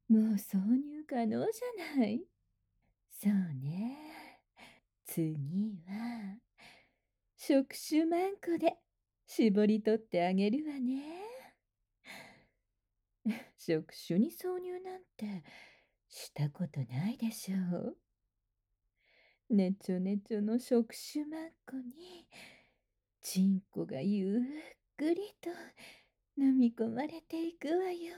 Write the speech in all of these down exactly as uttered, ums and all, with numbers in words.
もう挿入可能じゃない。そうね。次は、触手マンコで絞り取ってあげるわね。触手に挿入なんてしたことないでしょう。ねちょねちょの触手マンコに、チンコがゆっくりと飲み込まれていくわよ。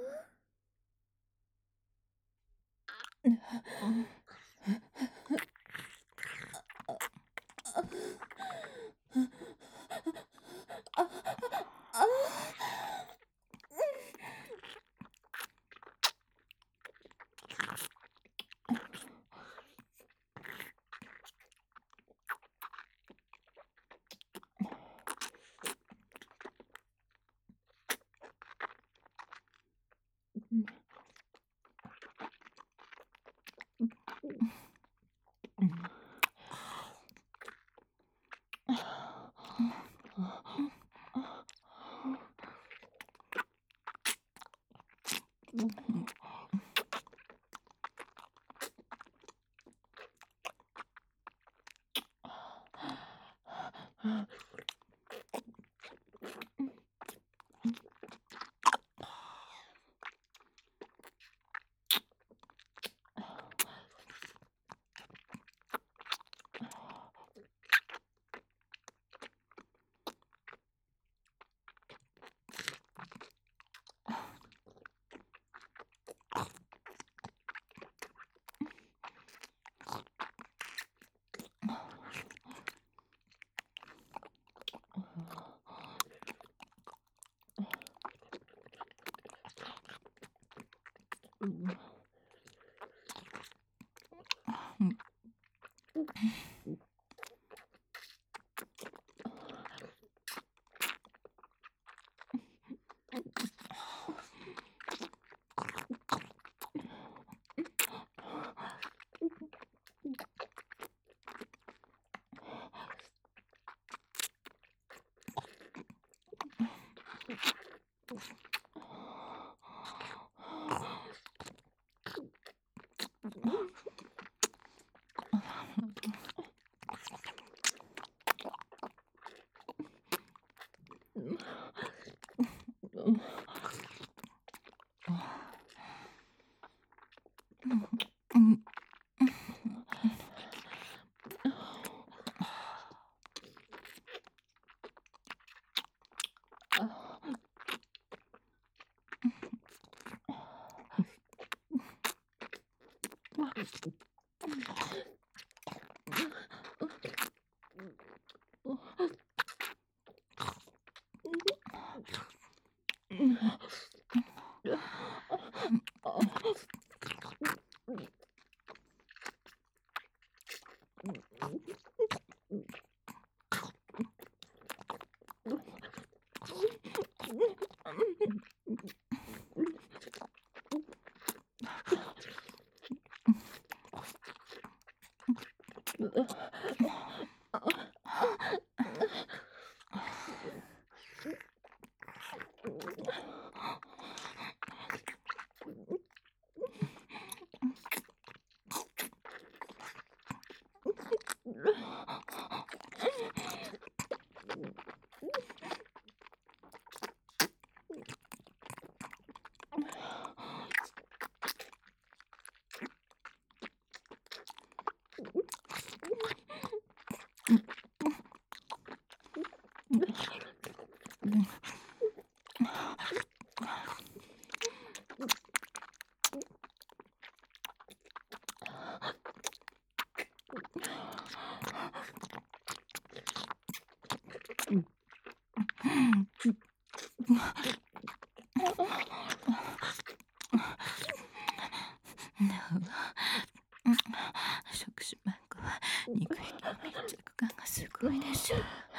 触手マンコは肉液の密着感がすごいでしょ。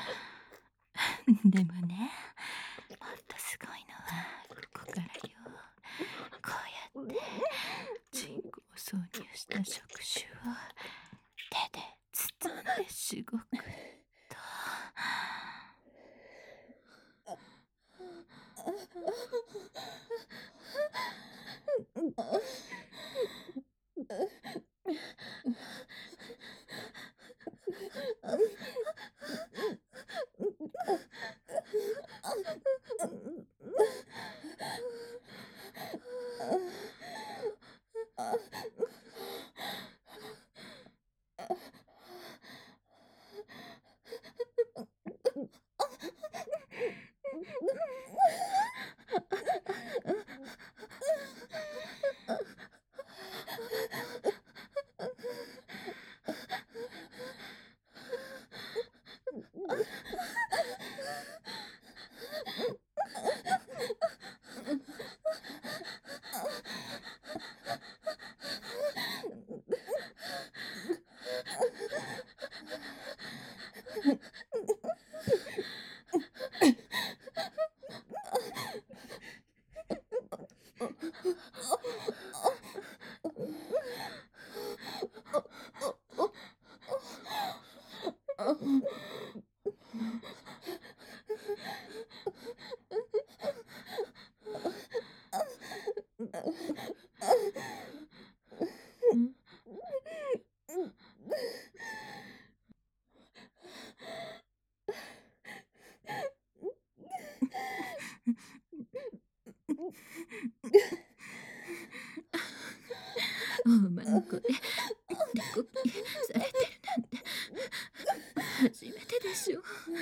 でもね、もっとすごいのはここからよ。こうやってチンコを挿入した触手を手で包んでしごくと。 女の子でデコピンされてるなんて初めてでしょ。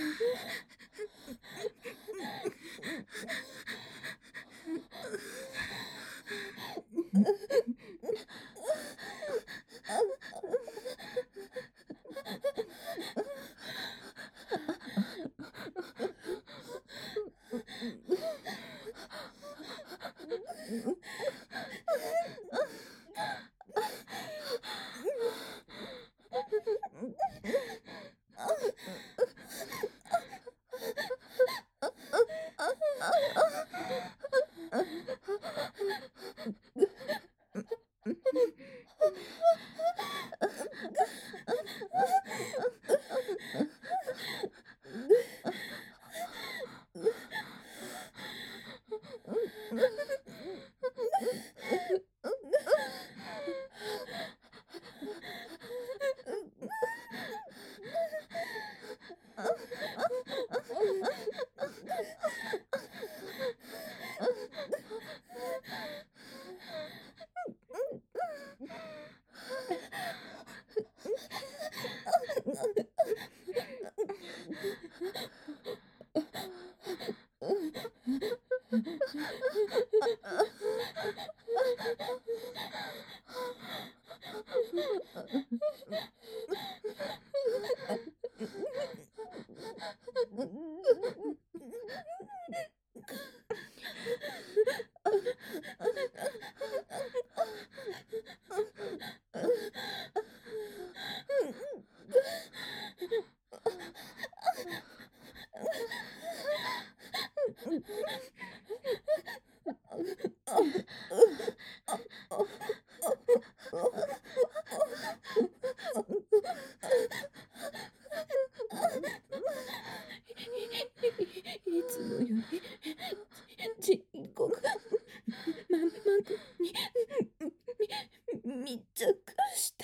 いつもより人口がまんまくにみ密着して。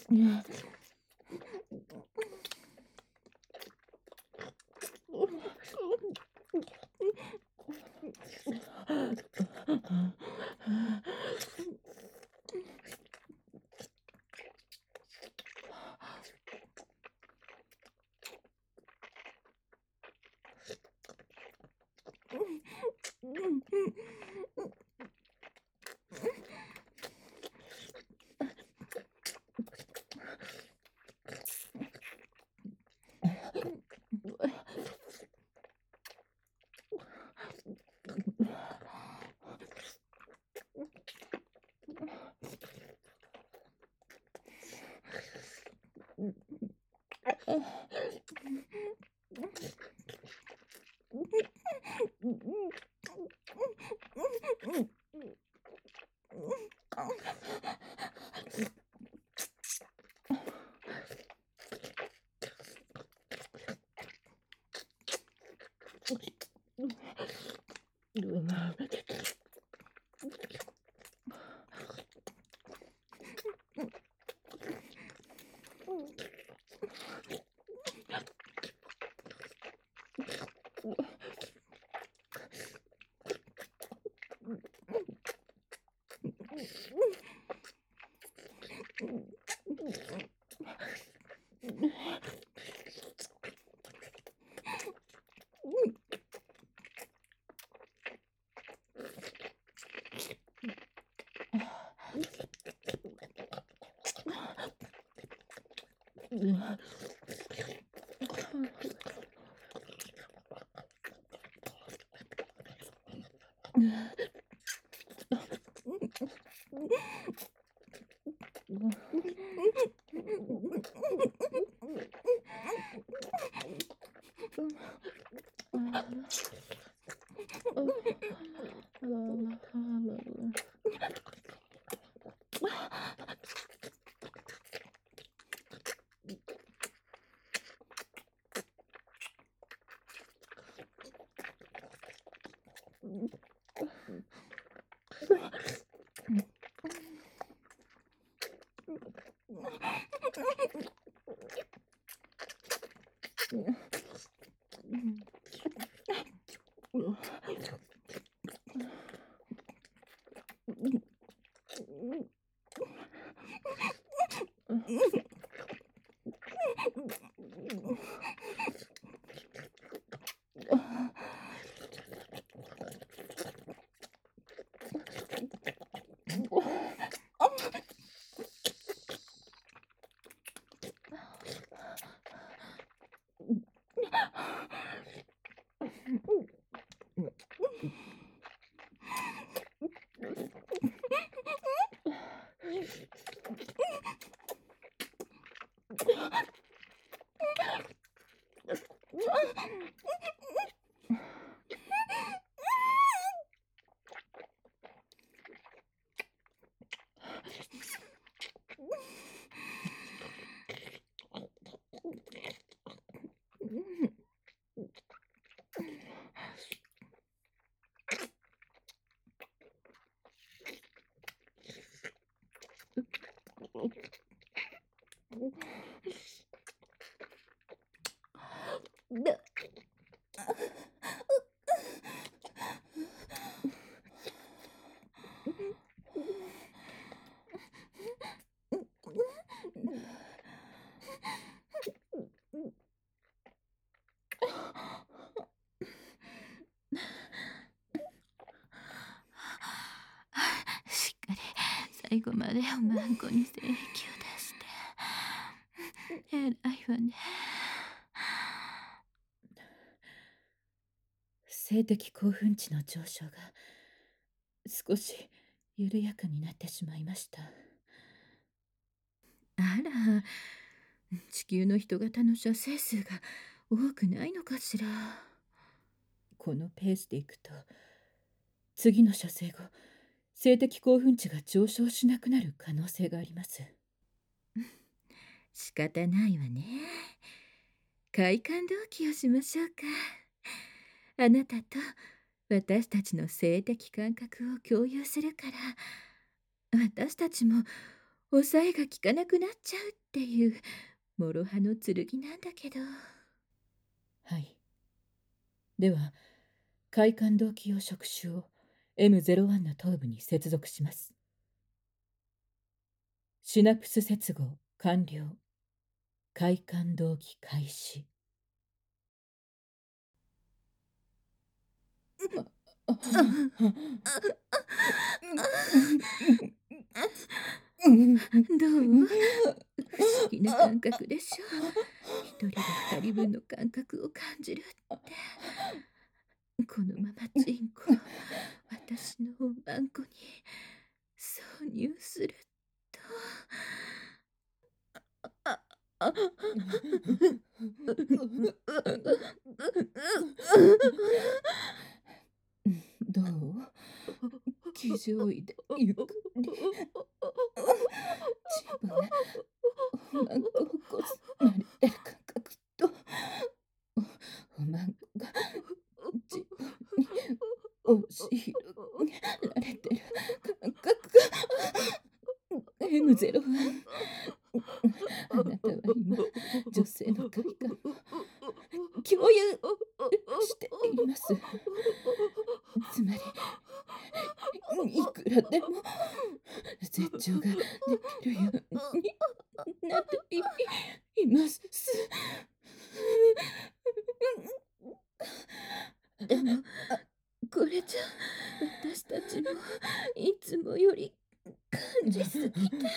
しっかり最後までおまんこに精液を出して。えらいわね。性的興奮値の上昇が少し緩やかになってしまいました。あら、地球の人型の射精数が多くないのかしら。このペースでいくと次の射精後性的興奮値が上昇しなくなる可能性があります。仕方ないわね。快感同期をしましょうか。あなたと私たちの性的感覚を共有するから、私たちも抑えが効かなくなっちゃうっていう諸刃の剣なんだけど。 はい。では、快感動機用触手を エムゼロワン の頭部に接続します。シナプス接合完了。快感動機開始。 どう？不思議な感覚でしょ。一人が二人分の感覚を感じるって。このままチンコを私のおまんこに挿入すると。 どう？騎乗位でゆっくり。チンポがおまんこをこすられてる感覚と、おまんこがチンポに押し広げられてる感覚が エムゼロワン。あなたは今、女性の快感を共有しています。つまり、いくらでも絶頂ができるようになっていいます。 でも、これじゃ私たちもいつもより感じすぎて。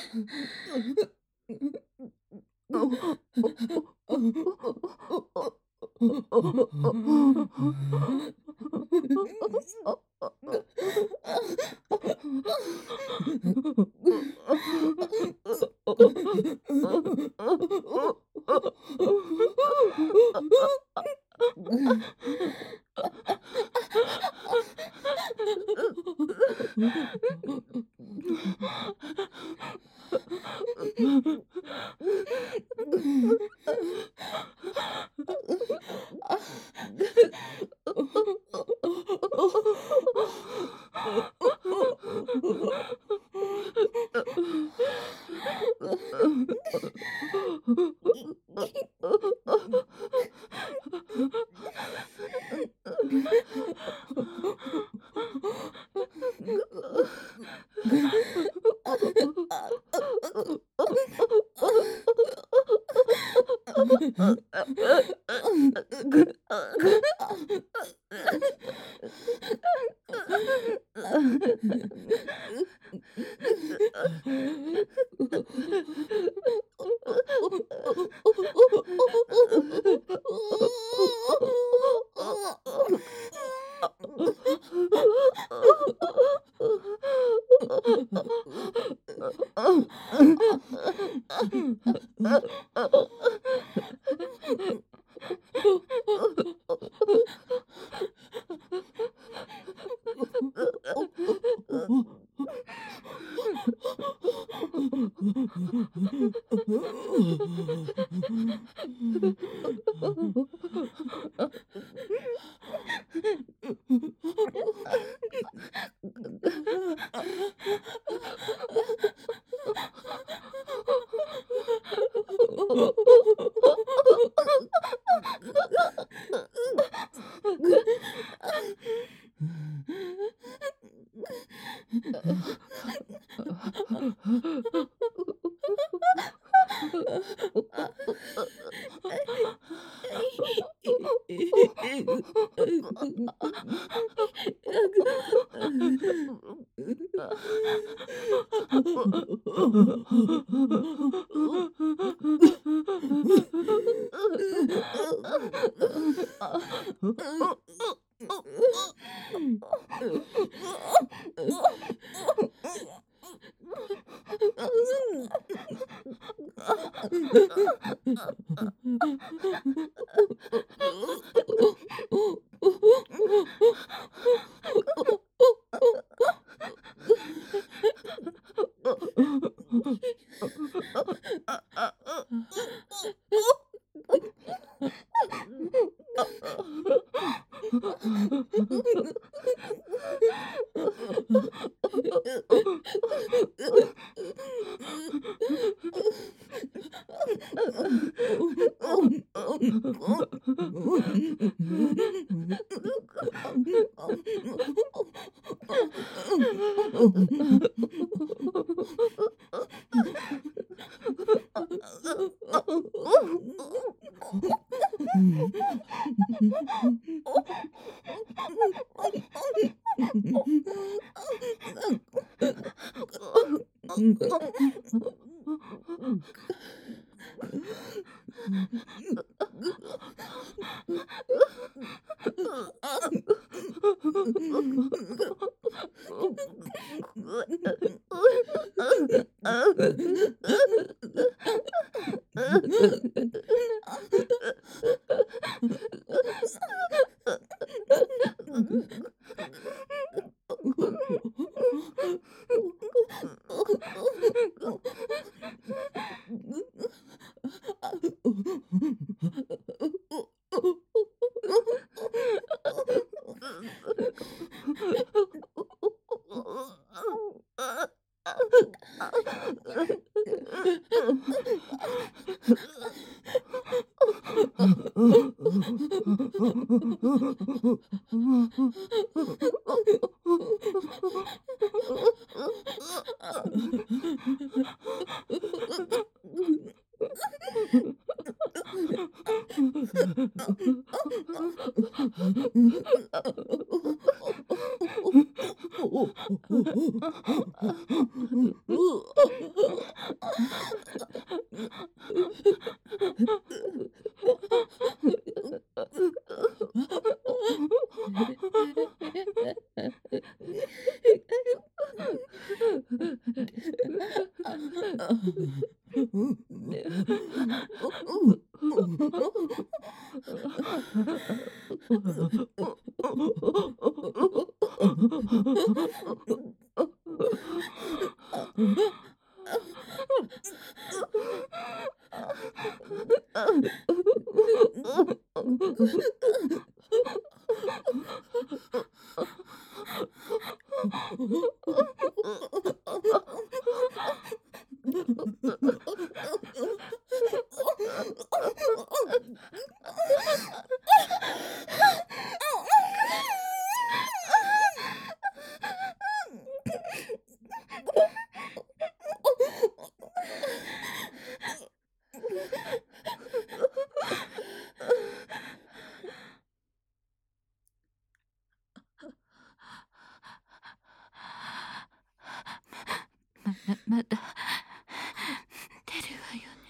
まだまだ出るわよね。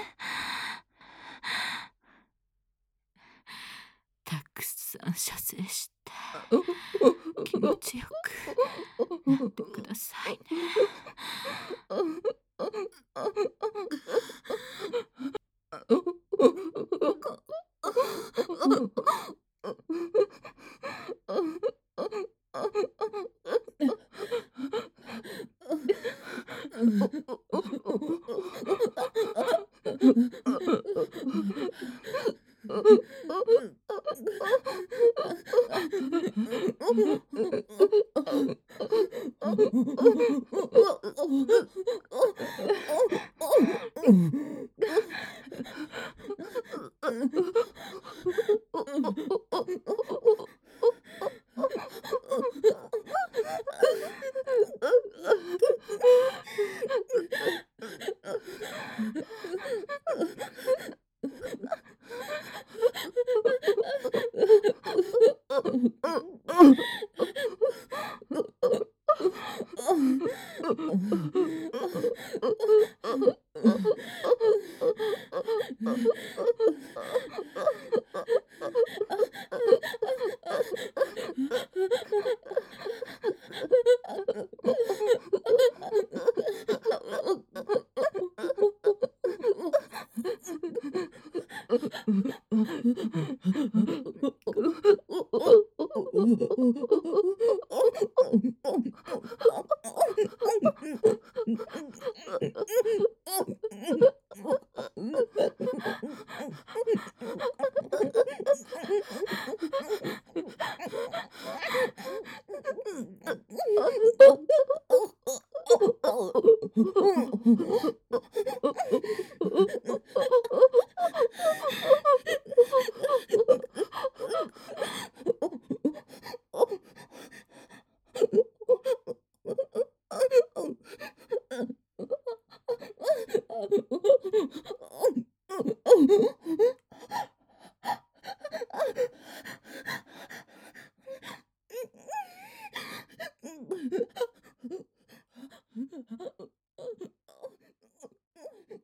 たくさん射精して気持ちよくなってくださいね。